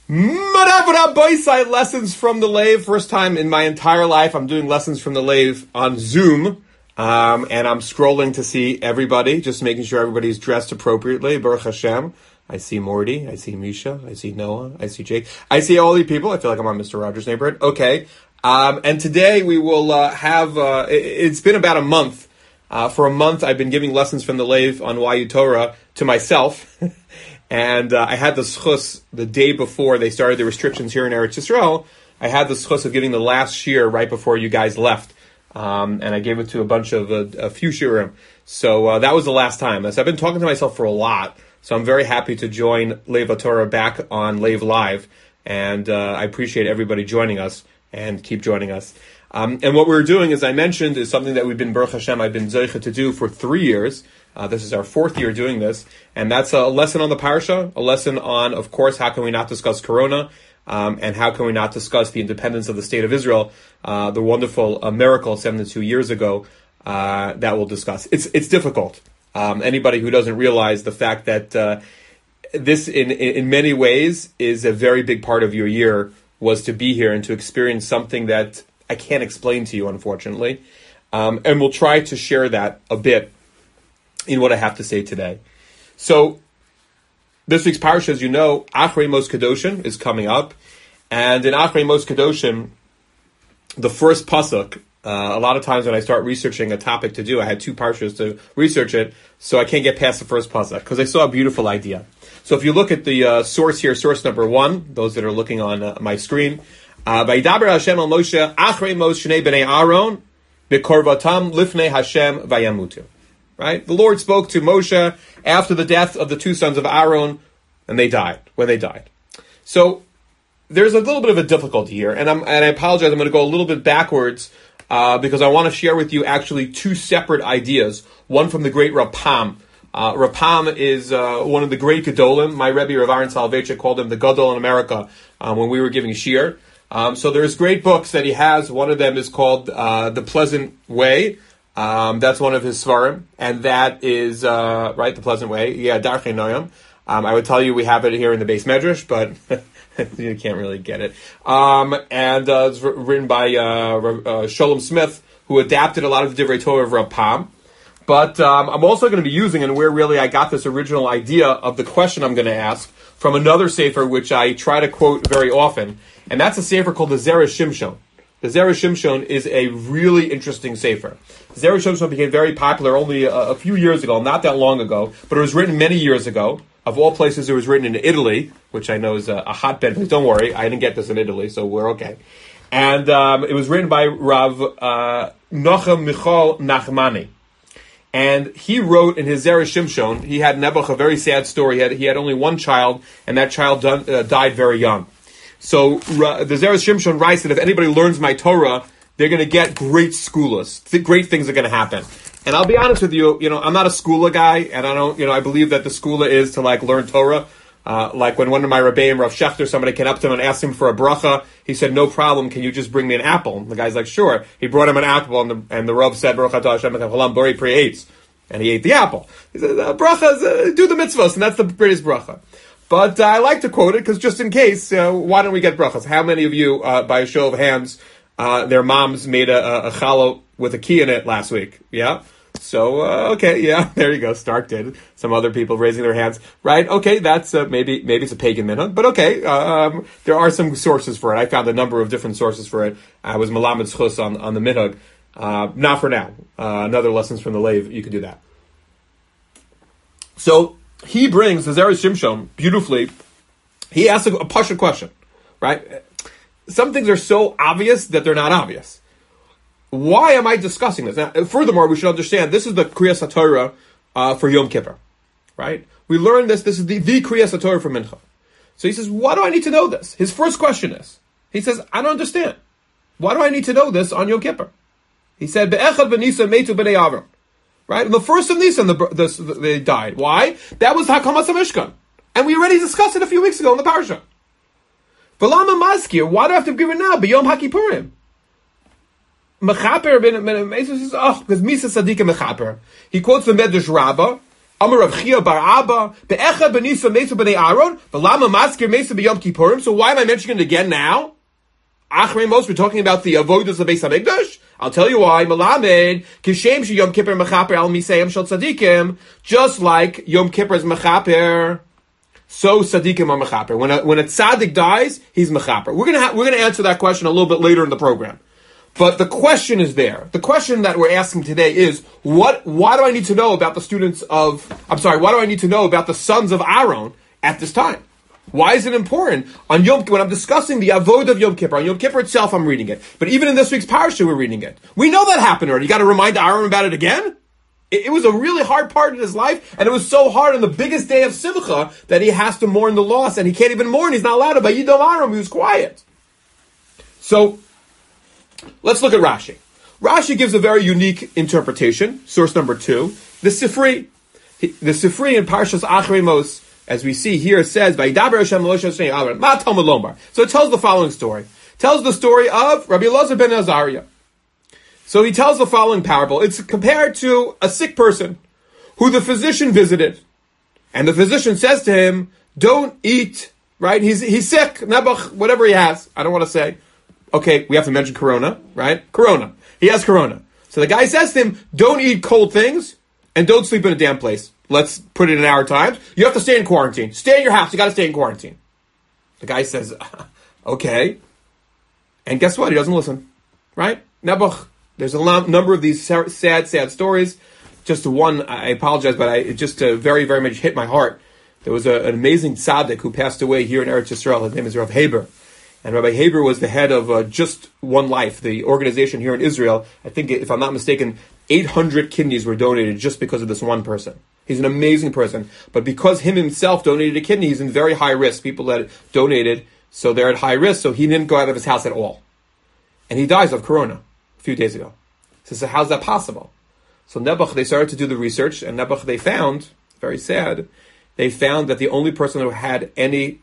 Madavra lessons from the Lave. First time in my entire life I'm doing lessons from the Lave on Zoom. And I'm scrolling to see everybody, just making sure everybody's dressed appropriately. Baruch Hashem. I see Morty, I see Misha, I see Noah, I see Jake. I see all these people. I feel like I'm on Mr. Rogers' Neighborhood. Okay. And today we will it's been about a month. For a month I've been giving lessons from the Lave on YU Torah to myself. And I had the schus the day before they started the restrictions here in Eretz Yisrael. I had the schus of giving the last shir right before you guys left. And I gave it to a few shiurim. So that was the last time. So I've been talking to myself for a lot. So I'm very happy to join Lev Torah back on Lev Live. And I appreciate everybody joining us and keep joining us. And what we're doing, as I mentioned, is something that we've been, Baruch Hashem, I've been zeicha to do for 3 years. This is our 4th year doing this. And that's a lesson on the parsha, a lesson on, of course, how can we not discuss Corona, and how can we not discuss the independence of the state of Israel, the wonderful miracle 72 years ago, that we'll discuss. It's difficult. Anybody who doesn't realize the fact that this, in many ways, is a very big part of your year, was to be here and to experience something that I can't explain to you, unfortunately. And we'll try to share that a bit in what I have to say today. So, this week's parasha, as you know, Achrei Mos Kedoshim is coming up. And in Achrei Mos Kedoshim, the first pasuk, a lot of times when I start researching a topic to do, I had 2 parshas to research it, so I can't get past the first pasuk, because I saw a beautiful idea. So if you look at the source here, source number 1, those that are looking on my screen, Vayidaber Hashem al Moshe, Achrei Mos Shnei Bnei Aaron, Bekorvatam Lifnei Hashem Vayamutu. Right? The Lord spoke to Moshe after the death of the 2 sons of Aaron, and they died, when they died. So, there's a little bit of a difficulty here, and I apologize, I'm going to go a little bit backwards, because I want to share with you actually 2 separate ideas, one from the great Rapam. Rapam is one of the great Gedolim. My Rebbe, Rav Aaron Soloveitchik, called him the Gadol in America when we were giving shir. So there's great books that he has. One of them is called The Pleasant Way. That's one of his svarim, and that is, right, The Pleasant Way. Yeah, Darchei Noam. I would tell you we have it here in the Beis Medrash, but you can't really get it. And it's written by Sholem Smith, who adapted a lot of the Divrei Torah of Rapam. But I'm also going to be using, and where really I got this original idea of the question I'm going to ask, from another sefer which I try to quote very often, and that's a sefer called the Zera Shimshon. The Zera Shimshon is a really interesting sefer. Zera Shimshon became very popular only a few years ago, not that long ago, but it was written many years ago. Of all places, it was written in Italy, which I know is a hotbed, but don't worry, I didn't get this in Italy, so we're okay. And it was written by Rav Nochem Michal Nachmani. And he wrote in his Zera Shimshon, he had Nebuch, a very sad story. He had only one child, and that child died very young. So the Zera Shimshon writes that if anybody learns my Torah, they're going to get great skulas. Great things are going to happen. And I'll be honest with you, I'm not a skula guy, and I don't, I believe that the skula is to learn Torah. Like when one of my Rebbeim, Rav Shechter, somebody came up to him and asked him for a bracha, he said, "No problem, can you just bring me an apple?" And the guy's like, "Sure." He brought him an apple, and the Rav said, "Baruch atah Hashem v'chalam bori pri eitz." And he ate the apple. He said, "Brachas, do the mitzvahs," and that's the greatest bracha. But I like to quote it, because just in case, why don't we get brachas? How many of you, by a show of hands, their moms made a challah with a key in it last week? Yeah? So, okay, yeah, there you go. Stark did. Some other people raising their hands. Right? Okay, that's, maybe it's a pagan minhag, but okay, there are some sources for it. I found a number of different sources for it. I was malamed schus on the minhag. Not for now. Another lessons from the Lev, you could do that. So, he brings the Zera Shimshon beautifully. He asks a pasha question, right? Some things are so obvious that they're not obvious. Why am I discussing this? Now, furthermore, we should understand this is the Kriyas HaTorah for Yom Kippur, right? We learned this. This is the Kriyas HaTorah for Mincha. So he says, why do I need to know this? His first question is, he says, I don't understand. Why do I need to know this on Yom Kippur? He said, Be'echad b'Nisan metu b'nei Avram. Right? On the first of Nisan, they died. Why? That was Hakamas HaMishkan. And we already discussed it a few weeks ago in the parasha. V'lama mazkir, why do I have to give it now? B'yom HaKippurim. Mechaper ben says, because Misa Sadika Mechaper. He quotes the Medrash Rabbah, Amar Rav Chia bar Abba, be'echa benisa mesa b'nei Aaron, v'lama maskir mesa b'yom kippurim. So why am I mentioning it again now? Achrei Mos, we're talking about the avodas of Beis Hamikdash. I'll tell you why. Malamed kishem sheyom kippur mechaper al misayim shel tzadikim, just like Yom Kippur is mechaper, so tzadikim are mechaper. When a tzaddik dies, he's mechaper. We're gonna answer that question a little bit later in the program. But the question is there. The question that we're asking today is, why do I need to know about the why do I need to know about the sons of Aaron at this time? Why is it important? On when I'm discussing the Avod of Yom Kippur, on Yom Kippur itself, I'm reading it. But even in this week's parasha, we're reading it. We know that happened already. You got to remind Aaron about it again? It was a really hard part in his life, and it was so hard on the biggest day of Simcha that he has to mourn the loss, and he can't even mourn. He's not allowed to. By Yidom Aaron, he was quiet. So, let's look at Rashi. Rashi gives a very unique interpretation. Source number 2. The Sifri. The Sifri in Parshas Achrei Mos, as we see here, says, Vayidaber Hashem Moshe Shnei Aaron, Ma Talmud Lomar. So it tells the following story. It tells the story of Rabbi Elazar ben Azariah. So he tells the following parable. It's compared to a sick person who the physician visited. And the physician says to him, don't eat, right? He's sick, Nebuch, whatever he has. I don't want to say. Okay, we have to mention corona, right? Corona. He has corona. So the guy says to him, don't eat cold things and don't sleep in a damp place. Let's put it in our times. You have to stay in quarantine. Stay in your house. You got to stay in quarantine. The guy says, okay. And guess what? He doesn't listen, right? Nebuch. There's a number of these sad stories. Just one, I apologize, but it just very, very much hit my heart. There was an amazing tzaddik who passed away here in Eretz Yisrael. His name is Rav Haber. And Rabbi Haber was the head of Just One Life, the organization here in Israel. I think, if I'm not mistaken, 800 kidneys were donated just because of this one person. He's an amazing person. But because him himself donated a kidney, he's in very high risk. People that donated, so they're at high risk, so he didn't go out of his house at all. And he dies of corona a few days ago. So how's that possible? So Nebuch, they started to do the research, and Nebuch, they found, very sad, they found that the only person who had any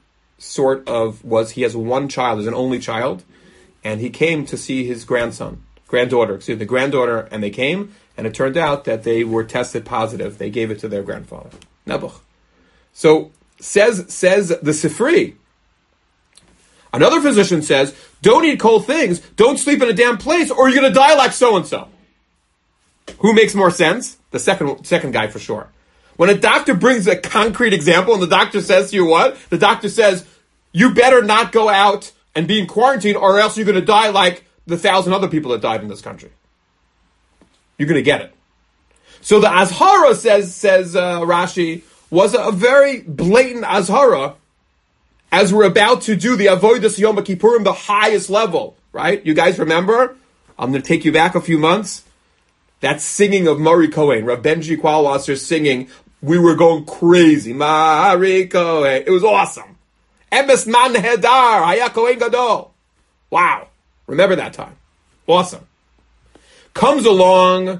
he has one child, is an only child, and he came to see his granddaughter, and they came, and it turned out that they were tested positive. They gave it to their grandfather, Nebuch. So, says the Sifri, another physician says, don't eat cold things, don't sleep in a damp place, or you're going to die like so-and-so. Who makes more sense? The second guy for sure. When a doctor brings a concrete example and the doctor says to you what? The doctor says, you better not go out and be in quarantine or else you're going to die like the 1,000 other people that died in this country. You're going to get it. So the Azhara, says Rashi, was a very blatant Azhara as we're about to do the Avodas Yom Kippurim, the highest level, right? You guys remember? I'm going to take you back a few months. That singing of Mari Cohen, Rav Benji Qualwasser singing, we were going crazy. Mari Cohen. It was awesome. Emes man hedar, haya Cohen gadol. Wow. Remember that time. Awesome. Comes along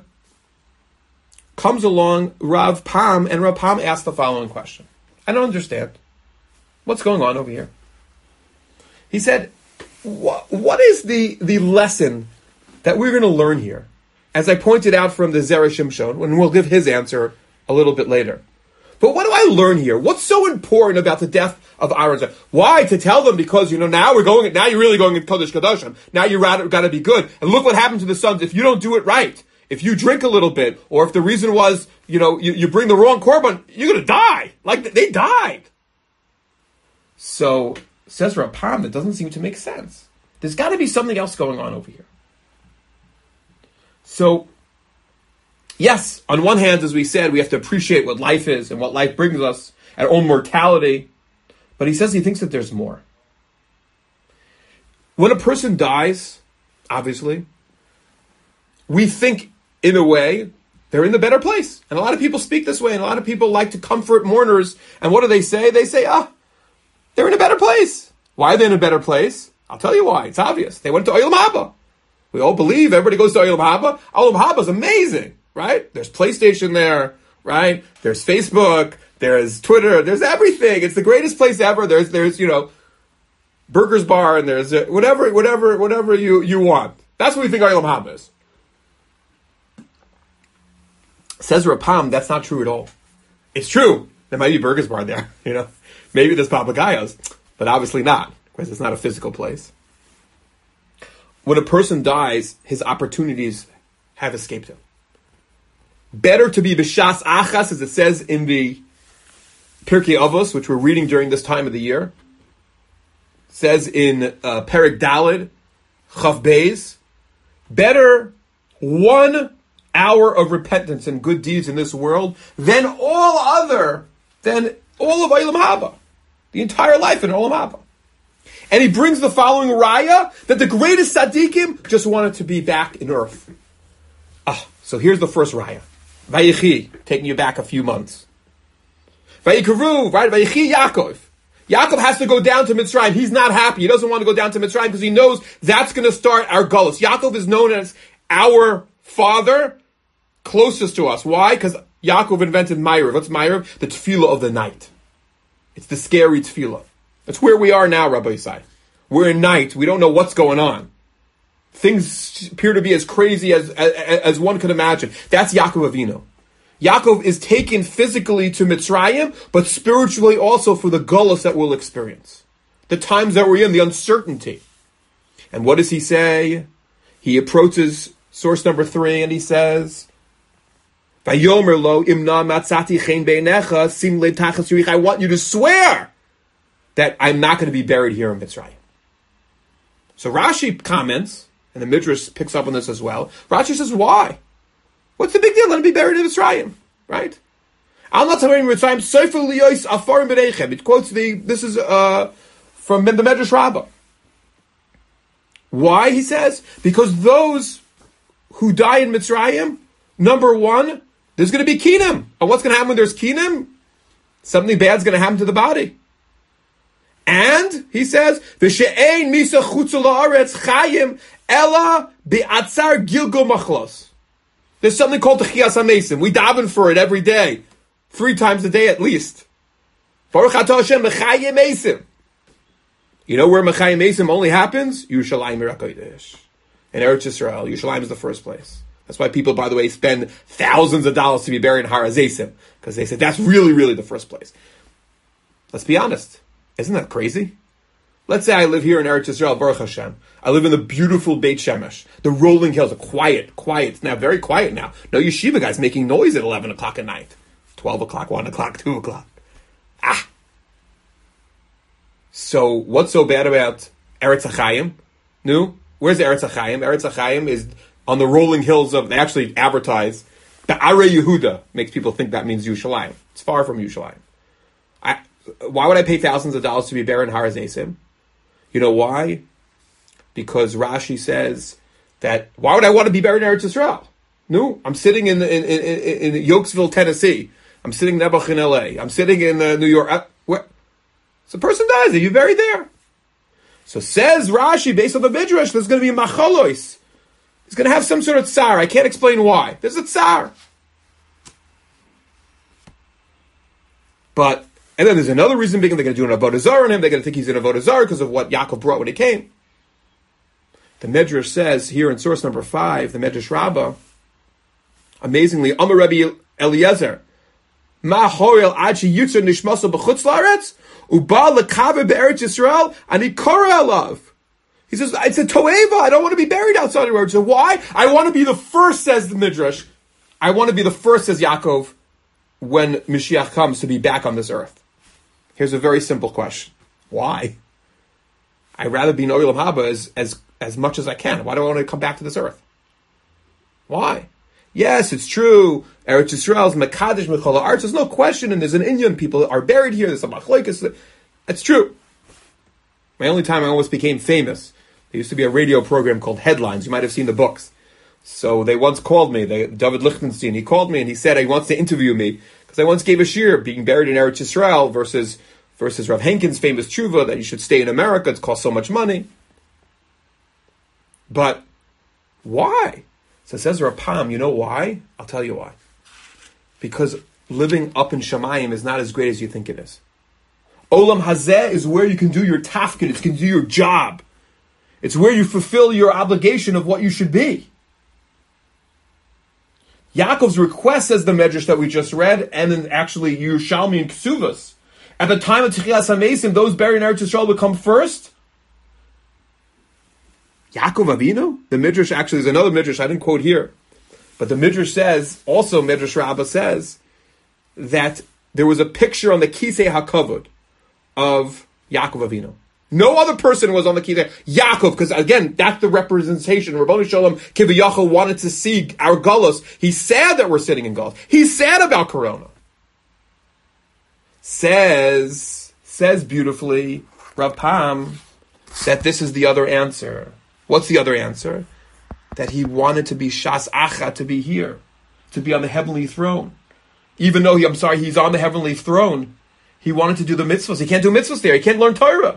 Rav Pam, and Rav Pam asked the following question. I don't understand. What's going on over here? He said, what is the lesson that we're going to learn here? As I pointed out from the Zera Shimshon, and we'll give his answer a little bit later. But what do I learn here? What's so important about the death of Aaron? Why? To tell them because, now you're really going in Kodesh Kodashim. Now you got to be good. And look what happened to the sons if you don't do it right. If you drink a little bit, or if the reason was, you bring the wrong korban, you're going to die. Like, they died. So, says Rapam, that doesn't seem to make sense. There's got to be something else going on over here. So, yes, on one hand, as we said, we have to appreciate what life is and what life brings us, our own mortality. But he says he thinks that there's more. When a person dies, obviously, we think, in a way, they're in the better place. And a lot of people speak this way, and a lot of people like to comfort mourners. And what do they say? They say, they're in a better place. Why are they in a better place? I'll tell you why. It's obvious. They went to Olam Haba. We all believe everybody goes to Olam Haba. Olam Haba is amazing, right? There's PlayStation there, right? There's Facebook, there's Twitter, there's everything. It's the greatest place ever. There's Burger's Bar, and there's whatever you want. That's what we think Olam Haba is. Says Rapam, that's not true at all. It's true. There might be Burgers Bar there, Maybe there's papagayos, but obviously not, because it's not a physical place. When a person dies, his opportunities have escaped him. Better to be b'shas achas, as it says in the Pirkei Avos, which we're reading during this time of the year. It says in Perek Daled, Chav Beis, better 1 hour of repentance and good deeds in this world than all of Olam Haba, the entire life in Olam Haba. And he brings the following raya, that the greatest tzaddikim just wanted to be back in earth. So here's the first raya. Vayechi, taking you back a few months. Vayikaru, right? Vayechi Yaakov. Yaakov has to go down to Mitzrayim. He's not happy. He doesn't want to go down to Mitzrayim because he knows that's going to start our gullus. Yaakov is known as our father, closest to us. Why? Because Yaakov invented Ma'ariv. What's Ma'ariv? The tefillah of the night. It's the scary tefillah. That's where we are now, Rabbi Yisai. We're in night. We don't know what's going on. Things appear to be as crazy as one could imagine. That's Yaakov Avinu. Yaakov is taken physically to Mitzrayim, but spiritually also for the gullus that we'll experience. The times that we're in, the uncertainty. And what does he say? He approaches source number 3 and he says, Vayomer lo imna matzati chen beinecha sim le tachas yurich. I want you to swear that I'm not going to be buried here in Mitzrayim. So Rashi comments, and the Midrash picks up on this as well. Rashi says, why? What's the big deal? Let him be buried in Mitzrayim, right? I'm not telling you Mitzrayim, Sefer Liyos Afarim B'Neichem. It quotes this is from the Medrash Rabbah. Why, he says? Because those who die in Mitzrayim, number one, there's going to be kinam. And what's going to happen when there's kinam? Something bad's going to happen to the body. And, he says, V'she'ein misa chutzu la'aretz chayim ela bi'atzar gilgul machlos. There's something called the Chiyas HaMesim. We daven for it every day. 3 times a day at least. Baruch atah Hashem Mechayim Mesim. You know where Mechayim Mesim only happens? Yerushalayim Mirakodesh. In Eretz Yisrael. Yerushalayim is the first place. That's why people, by the way, spend thousands of dollars to be buried in Har HaZeisim. Because they said that's really, really the first place. Let's be honest. Isn't that crazy? Let's say I live here in Eretz Yisrael, Baruch Hashem. I live in the beautiful Beit Shemesh. The rolling hills are quiet. It's now very quiet now. No yeshiva guys making noise at 11 o'clock at night. 12 o'clock, 1 o'clock, 2 o'clock. So what's so bad about Eretz HaChaim? No? Where's Eretz HaChaim? Eretz HaChaim is on the rolling hills of, they actually advertise, the Are Yehuda makes people think that means Yerushalayim. It's far from Yerushalayim. Why would I pay thousands of dollars to be buried in Har HaZeisim? You know why? Because Rashi says that, why would I want to be buried in Eretz Yisrael? No, I'm sitting in Yokesville, Tennessee. I'm sitting in Nebuch in LA. I'm sitting in New York. So a person dies, are you buried there? So says Rashi, based on the Midrash, there's going to be machalois. He's going to have some sort of tsar. I can't explain why. There's a tsar. And then there's another reason being they're going to do an avodah zarah on him. They're going to think he's an avodah zarah because of what Yaakov brought when he came. The Midrash says here in source number 5, the Midrash Rabbah, amazingly, Amar Rabbi Eliezer, Ma hoil ad sheyitzer nishmaso b'chutz la'aretz uba lekaber be'eretz Yisrael ani kora alav. He says, it's a toeva. I don't want to be buried outside of Eretz. So why? I want to be the first, says the Midrash. I want to be the first, says Yaakov, when Mashiach comes to be back on this earth. Here's a very simple question. Why? I'd rather be in Olam Haba as much as I can. Why do I want to come back to this earth? Why? Yes, it's true. Eretz Yisrael is Mekadesh Mechol Ha'aretz. There's no question, and there's an Indian people are buried here. There's some machlokes. It's true. My only time I almost became famous, there used to be a radio program called Headlines. You might have seen the books. So they once called me, David Lichtenstein, he called me and he said he wants to interview me because I once gave a shir being buried in Eretz Yisrael versus Rav Henkin's famous tshuva that you should stay in America, it's cost so much money. But why? So says Rapam, you know why? I'll tell you why. Because living up in Shamayim is not as great as you think it is. Olam Hazeh is where you can do your tafkid, you can do your job. It's where you fulfill your obligation of what you should be. Yaakov's request, says the Medrash that we just read, and then actually Yerushalmi and Ksuvas, at the time of Techias HaMesim, those buried in Eretz Yisrael would come first. Yaakov Avinu? The Midrash actually is another Midrash I didn't quote here. But the Midrash says, also Midrash Rabbah says, that there was a picture on the Kisei HaKavod of Yaakov Avinu. No other person was on the Kisei. Yaakov, because again, that's the representation. Rabbanu Shalom Kiviyachal wanted to see our Gullus. He's sad that we're sitting in Gullus. He's sad about Corona. Says beautifully, Rav Pam, that this is the other answer. What's the other answer? That he wanted to be Shas Acha, to be here, to be on the heavenly throne. Even though he's on the heavenly throne, he wanted to do the mitzvahs. He can't do mitzvahs there. He can't learn Torah.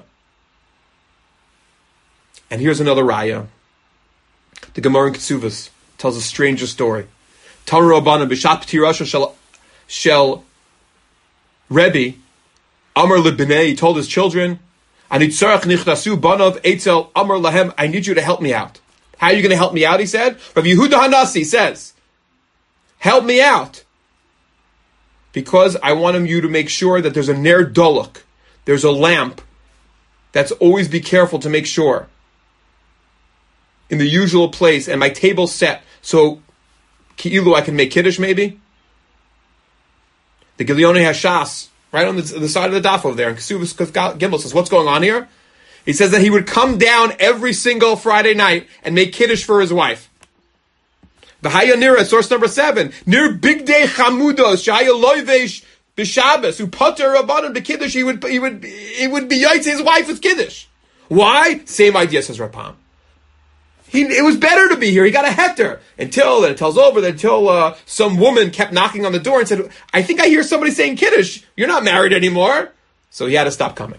And here's another raya. The Gemara in Kesuvos tells a stranger story. Torah Rabbanan b'shat p'tirasha shel Rebbe Amar lebnei, he told his children, Anitzarach nichnasu banav etzel Amar lahem, I need you to help me out. How are you going to help me out, he said? Rav Yehuda Hanasi says, help me out. Because I want you to make sure that there's a ner dolok, there's a lamp, that's always be careful to make sure, in the usual place, and my table's set, so ki'ilu I can make kiddush maybe. The Gilyon Hashas, right on the side of the daf over there, and Kesuvos Gimel says, what's going on here? He says that he would come down every single Friday night and make kiddush for his wife. V'haya nira, source number 7, near big day chamudos, shaya loivesh b'Shabbos, who potter rabbanon b'kiddush, he would be yaitz his wife with kiddush. Why? Same idea, says Rapam. It was better to be here. He got a heter until some woman kept knocking on the door and said, I think I hear somebody saying kiddush. You're not married anymore. So he had to stop coming.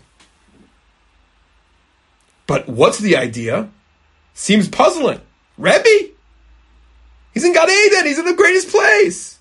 But what's the idea? Seems puzzling. Rebbe? He's in Gan Eden. He's in the greatest place.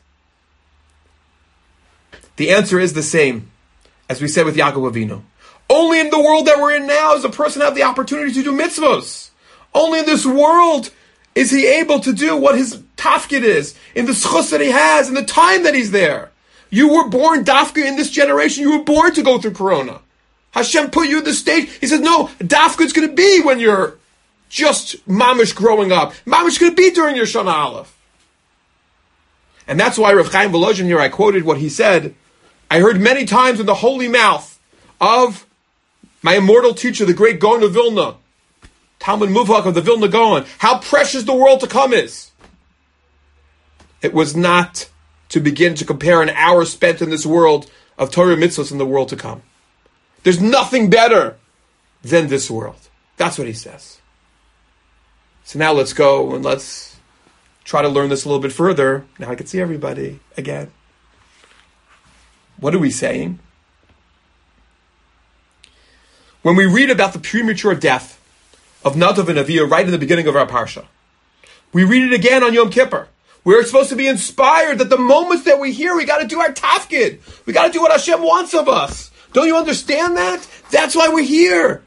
The answer is the same as we said with Yaakov Avinu. Only in the world that we're in now does a person have the opportunity to do mitzvos. Only in this world is he able to do what his tafkid is, in the schus that he has, in the time that he's there. You were born dafka in this generation. You were born to go through Corona. Hashem put you in the stage. He says, no, dafkid's going to be when you're just mamish growing up. Mamish going to be during your Shana Aleph. And that's why Rav Chaim Volozhin here, I quoted what he said. I heard many times in the holy mouth of my immortal teacher, the great Gaon of Vilna, Talmud Muvak of the Vilna Gaon, how precious the world to come is. It was not to begin to compare an hour spent in this world of Torah mitzvahs in the world to come. There's nothing better than this world. That's what he says. So now let's go and let's try to learn this a little bit further. Now I can see everybody again. What are we saying? When we read about the premature death of Nadav and Avihu right in the beginning of our parsha, we read it again on Yom Kippur. We're supposed to be inspired that the moments that we hear, we got to do our tafkid. We got to do what Hashem wants of us. Don't you understand that? That's why we're here.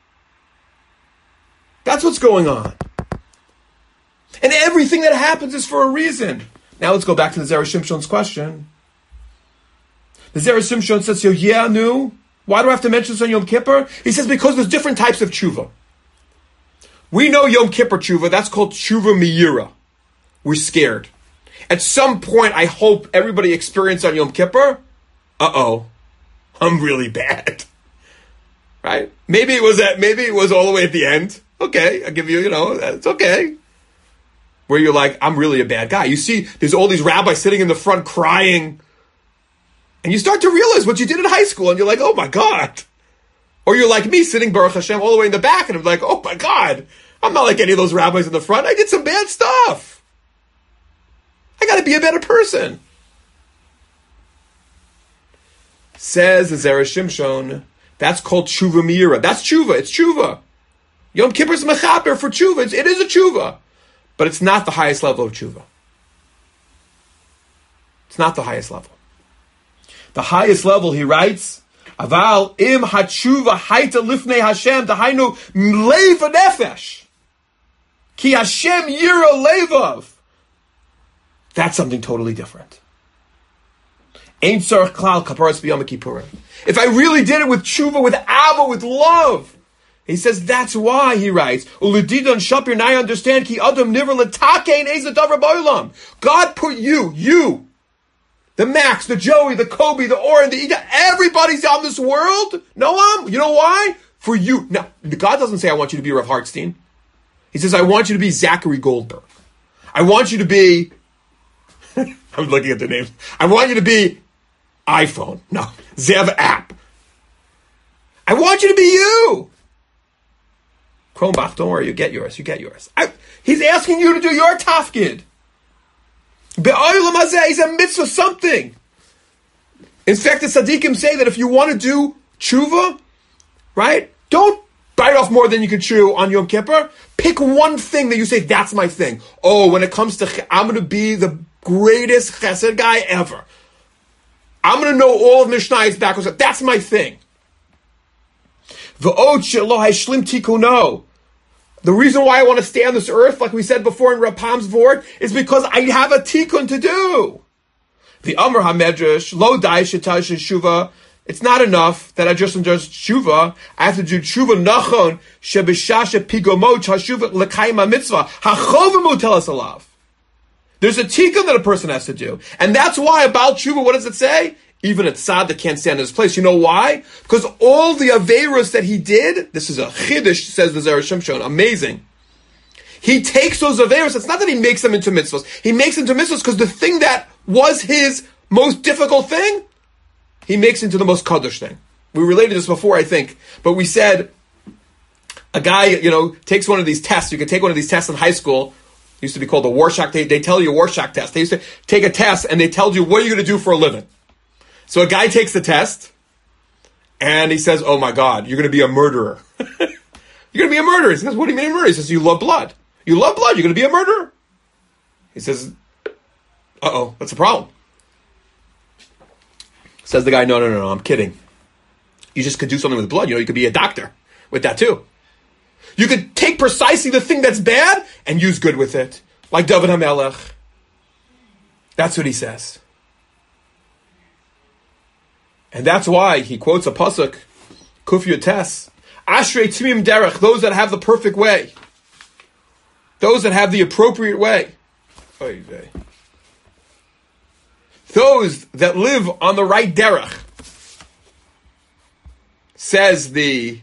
That's what's going on. And everything that happens is for a reason. Now let's go back to the Zera Shimshon's question. The Zera Shimshon says, why do I have to mention this on Yom Kippur? He says, because there's different types of tshuva. We know Yom Kippur tshuva, that's called tshuva miyira. We're scared. At some point, I hope everybody experienced on Yom Kippur, I'm really bad. Right? Maybe it was all the way at the end. Okay, I'll give you, it's okay. Where you're like, I'm really a bad guy. You see, there's all these rabbis sitting in the front crying. And you start to realize what you did in high school, and you're like, oh my God. Or you're like me, sitting Baruch Hashem all the way in the back, and I'm like, oh my God. I'm not like any of those rabbis in the front. I did some bad stuff. I got to be a better person. Says the Zera Shimshon, that's called tshuva miyira. That's tshuva. It's tshuva. Yom Kippur's mechaper for tshuva. It is a tshuva. But it's not the highest level of tshuva. It's not the highest level. The highest level, he writes, Aval im hatshuva haita lifnei Hashem dahainu leiv nefesh ki Hashem yira leivav. That's something totally different. Ein tzarich klal kaparas b'yom kippurim. If I really did it with tshuva, with ava, with love, he says that's why he writes. Ulididon shapir, and I understand ki adam niver l'takein eza davar ba'olam. God put you, the Max, the Joey, the Kobe, the Oren, the Ida, everybody's on this world. Noam, you know why? For you. Now, God doesn't say I want you to be Rav Hartstein. He says I want you to be Zachary Goldberg. I want you to be. I'm looking at the names. I want you to be iPhone. No, Zev app. I want you to be you. Kronbach, don't worry, you get yours. He's asking you to do your tafkid. Be'olam hazeh is a mitzvah something. In fact, the tzaddikim say that if you want to do tshuva, right, don't bite off more than you can chew on Yom Kippur. Pick one thing that you say, that's my thing. Oh, when it comes to, I'm going to be the greatest chesed guy ever. I'm going to know all of Mishnah's backwards. That's my thing. V'od shelo hashlim tikuno. The reason why I want to stay on this earth, like we said before in Rapam's Vort, is because I have a tikkun to do. The Amr HaMedrash, lo dai shetash shuva. It's not enough that I just enjoy tshuva. I have to do tshuva nachon shebishasha pigomot hashuva l'kayim mitzvah hachovamu telas alav. There's a tikkun that a person has to do, and that's why about tshuva. What does it say? Even a tzaddik can't stand in his place. You know why? Because all the averos that he did, this is a chiddush, says the Zera Shimshon, amazing. He takes those averos, it's not that he makes them into mitzvahs. He makes them into mitzvahs because the thing that was his most difficult thing, he makes into the most kaddish thing. We related this before, I think, but we said a guy, takes one of these tests. You could take one of these tests in high school. It used to be called the Warshak. They tell you a Warshak test. They used to take a test and they tell you what are you going to do for a living. So a guy takes the test, and he says, oh my God, you're going to be a murderer. You're going to be a murderer. He says, what do you mean a murderer? He says, you love blood. You love blood, you're going to be a murderer. He says, uh-oh, that's a problem. Says the guy, no, I'm kidding. You just could do something with blood. You could be a doctor with that too. You could take precisely the thing that's bad and use good with it. Like David HaMelech. That's what he says. And that's why he quotes a pasuk, Kuf Yotes, Ashrei Timim Derech, those that have the perfect way. Those that have the appropriate way. Those that live on the right derech. Says the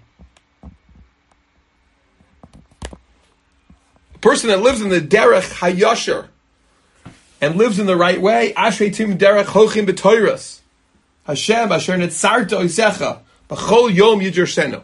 person that lives in the derech hayasher and lives in the right way, Ashrei Timim Derech Hochim B'Toiras. Hashem asher netzarta oisecha b'chol yom yidrashenu.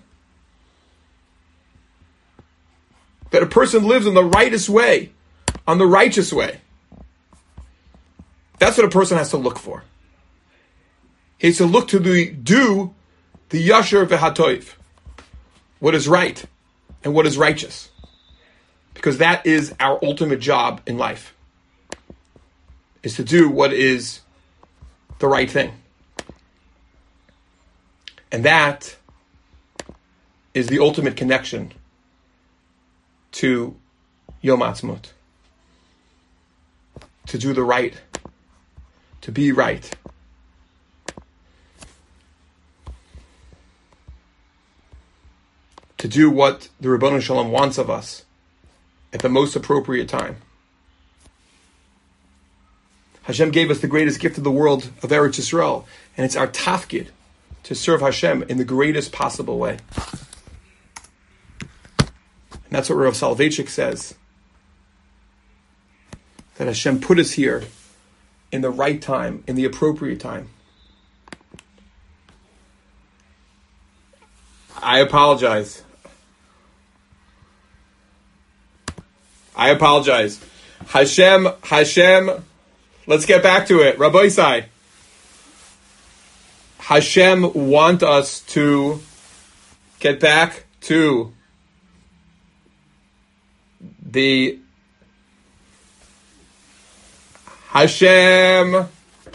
That a person lives in the rightest way, on the righteous way. That's what a person has to look for. He has to look to do the yasher v'hatoiv, what is right and what is righteous, because that is our ultimate job in life, is to do what is the right thing. And that is the ultimate connection to Yom Ha'atzmaut. To do the right. To be right. To do what the Ribono Shel Olam wants of us at the most appropriate time. Hashem gave us the greatest gift of the world of Eretz Yisrael, and it's our tafkid to serve Hashem in the greatest possible way. And that's what Rav Soloveitchik says. That Hashem put us here in the right time, in the appropriate time. I apologize. Hashem, let's get back to it. Rabbi Isai. Hashem want us to get back to the Hashem.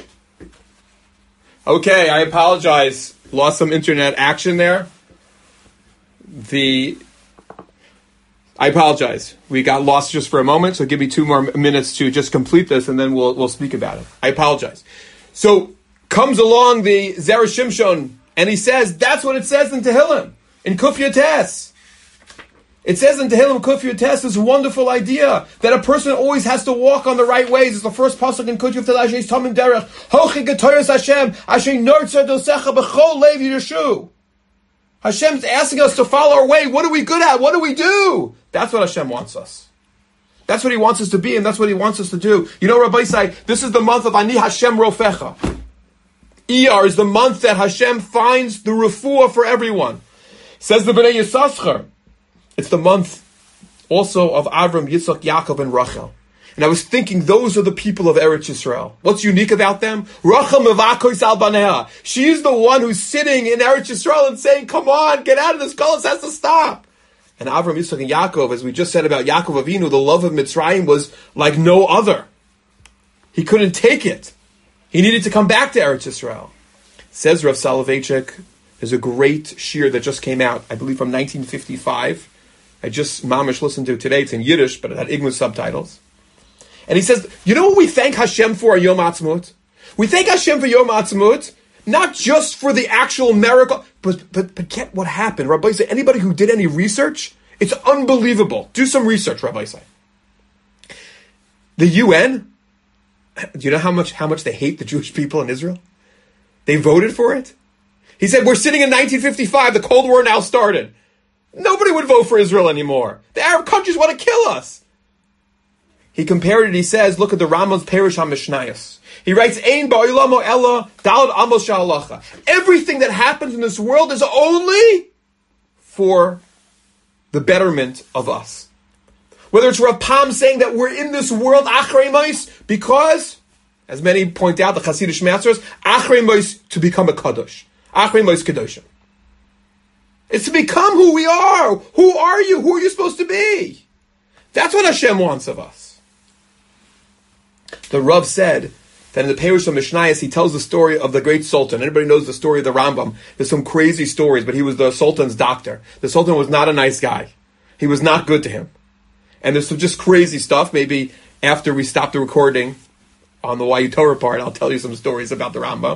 Okay, I apologize. Lost some internet action there. I I apologize. We got lost just for a moment, so give me 2 more minutes to just complete this, and then we'll speak about it. I apologize. So comes along the Zera Shimshon, and he says, that's what it says in Tehillim, in Kuf Yates. It says in Tehillim Kuf Yates this wonderful idea that a person always has to walk on the right ways. It's the first pasuk in Kuf Yates, Tamim Derech, Hochi Getoyos Hashem, Asher Nortzer Dosecha B'chol Lev Yeshu. Hashem's asking us to follow our way. What are we good at? What do we do? That's what Hashem wants us. That's what He wants us to be, and that's what He wants us to do. You know, Rabbi Isai, this is the month of Ani Hashem Rofecha. Iyar is the month that Hashem finds the refuah for everyone. Says the Bnei Yisachar. It's the month also of Avram, Yitzchak, Yaakov, and Rachel. And I was thinking, those are the people of Eretz Yisrael. What's unique about them? Rachel mevakois al baneha. She's the one who's sitting in Eretz Yisrael and saying, come on, get out of this, Galus has to stop. And Avram, Yitzchak, and Yaakov, as we just said about Yaakov Avinu, the love of Mitzrayim was like no other. He couldn't take it. He needed to come back to Eretz Yisrael. Says Rav Soloveitchik, there's a great shir that just came out, I believe from 1955. I just mamish listened to it today. It's in Yiddish, but it had English subtitles. And he says, you know what we thank Hashem for Yom Ha'atzmaut? We thank Hashem for Yom Ha'atzmaut, not just for the actual miracle, but get what happened. Rabbi Isai, anybody who did any research, it's unbelievable. Do some research, Rabbi Isai. The UN, do you know how much they hate the Jewish people in Israel? They voted for it. He said, we're sitting in 1955, the Cold War now started. Nobody would vote for Israel anymore. The Arab countries want to kill us. He compared it, he says, look at the Rambam's Perush HaMishnayos. He writes, Ein ba'olamo ella dalad amos sha'alacha. Everything that happens in this world is only for the betterment of us. Whether it's Rav Pam saying that we're in this world achrei mos, because, as many point out, the Hasidic masters, achrei mos to become a kadosh. Achrei mos kadoshim. It's to become who we are. Who are you? Who are you supposed to be? That's what Hashem wants of us. The Rav said that in the Perush of Mishnayos, he tells the story of the great Sultan. Anybody knows the story of the Rambam? There's some crazy stories, but he was the Sultan's doctor. The Sultan was not a nice guy. He was not good to him. And there's some just crazy stuff. Maybe after we stop the recording on the YU Torah part, I'll tell you some stories about the Rambam.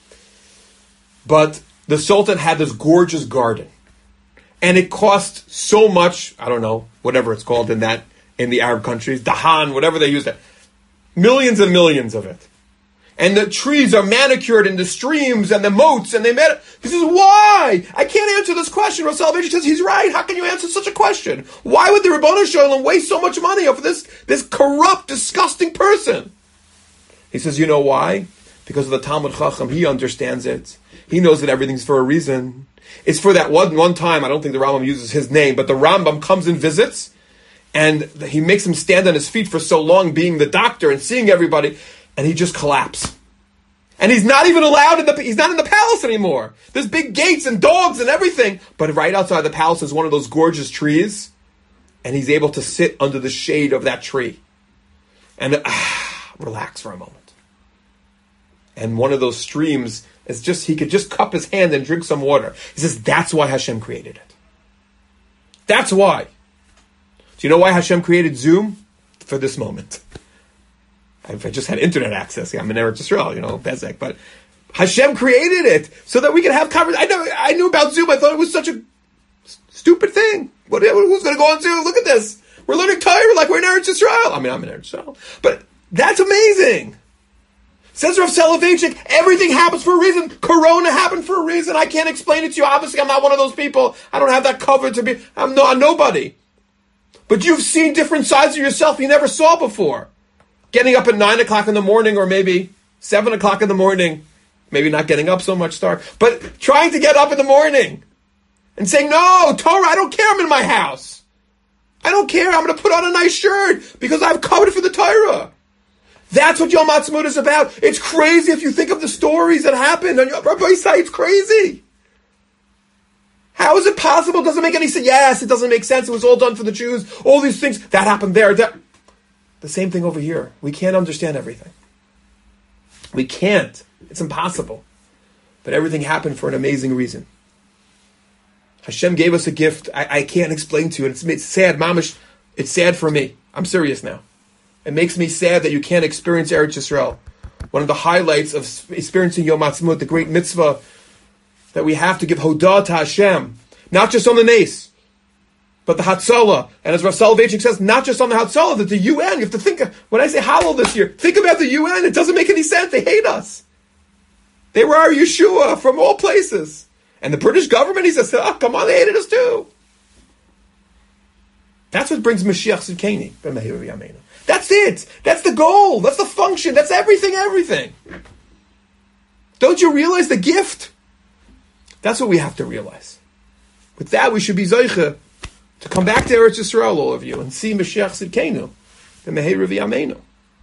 But the Sultan had this gorgeous garden. And it cost so much, I don't know, whatever it's called in the Arab countries, dahan, whatever they use, millions and millions of it. And the trees are manicured in the streams and the moats, and he says, why? I can't answer this question. Rav Soloveitchik says, he's right. How can you answer such a question? Why would the Ribono Shel Olam waste so much money over this corrupt, disgusting person? He says, you know why? Because of the Talmud Chacham. He understands it. He knows that everything's for a reason. It's for that one time, I don't think the Rambam uses his name, but the Rambam comes and visits, and he makes him stand on his feet for so long, being the doctor and seeing everybody, and he just collapses. And he's not even allowed he's not in the palace anymore. There's big gates and dogs and everything, but right outside the palace is one of those gorgeous trees, and he's able to sit under the shade of that tree and relax for a moment. And one of those streams is he could just cup his hand and drink some water. He says, that's why Hashem created it. That's why. Do you know why Hashem created Zoom? For this moment. If I just had internet access, I'm in Eretz Yisrael, Bezek, but Hashem created it so that we could have conversations. I knew about Zoom. I thought it was such a stupid thing. Who's going to go on Zoom? Look at this. We're learning Torah like we're in Eretz Yisrael. I'm in Eretz Yisrael. But that's amazing. Says Rav Soloveitchik, everything happens for a reason. Corona happened for a reason. I can't explain it to you. Obviously, I'm not one of those people. I don't have that covered to be. I'm nobody. But you've seen different sides of yourself you never saw before. Getting up at 9 o'clock in the morning, or maybe 7 o'clock in the morning. Maybe not getting up so much, but trying to get up in the morning and saying, no, Torah, I don't care. I'm in my house. I don't care. I'm going to put on a nice shirt because I've covered for the Torah. That's what Yom Ha'atzmaut is about. It's crazy if you think of the stories that happened on Rabbi Isai. It's crazy. How is it possible? It doesn't make any sense. Yes, it doesn't make sense. It was all done for the Jews. All these things. That happened there. The same thing over here. We can't understand everything. We can't. It's impossible. But everything happened for an amazing reason. Hashem gave us a gift I can't explain to you. And it's sad, mamish. It's sad for me. I'm serious now. It makes me sad that you can't experience Eretz Yisrael. One of the highlights of experiencing Yom Ha'atzmaut, the great mitzvah, that we have to give Hodah to Hashem. Not just on the Nes, but the Hatzalah. And as Rav Soloveitchik says, not just on the Hatzalah, that the UN, you have to think, when I say Hallel this year, think about the UN. It doesn't make any sense. They hate us. They were our Yeshua from all places. And the British government, he says, oh, come on, they hated us too. That's what brings Mashiach Tzidkeni. That's it. That's the goal. That's the function. That's everything. Don't you realize the gift? That's what we have to realize. With that, we should be Zoicha to come back to Eretz Yisrael, all of you, and see Mashiach Tzidkenu, the Meher V'Yameinu.